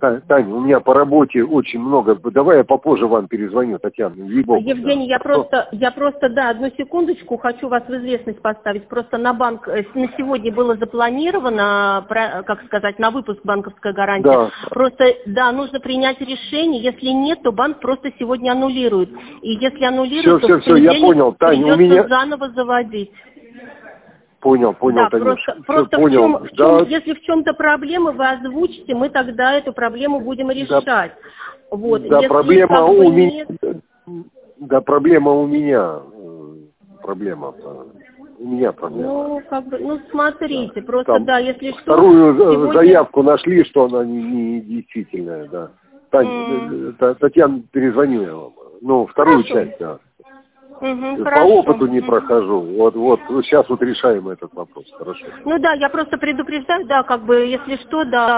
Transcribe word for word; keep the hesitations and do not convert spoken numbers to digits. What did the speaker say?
Та- Таня, у меня по работе очень много. Давай я попозже вам перезвоню, Татьяна. Ей-богу, Евгений, да. я просто, я просто, да, одну секундочку, хочу вас в известность поставить. Просто на банк э, на сегодня было запланировано, про- как сказать, на выпуск банковская гарантия. Да. Просто, да, нужно принять решение. Если нет, то банк просто сегодня аннулирует. И если аннулирует, Все, то все, в все, я понедельник понял, Таня, у придется меня... заново заводить. Понял, понял, Да, Танюш. просто, Все просто в понял. чем, в чем, Да, если в чем-то проблема, вы озвучите, мы тогда эту проблему будем решать. Вот, да, если проблема как бы у меня... нет. Да, проблема у меня. э, Проблема. э, У меня проблема. Ну, как бы, ну, смотрите, Да. просто, Там да, если что, вторую э, сегодня... заявку нашли, что она не, не действительная, да. Тань, М, э, э, Татьяна, перезвоню я вам. Ну, вторую Хорошо. часть, да. Мгм, По хорошо. опыту не Мгм. прохожу. Вот, вот, сейчас вот решаем этот вопрос. Хорошо. Ну да, я просто предупреждаю, да, как бы, если что, да,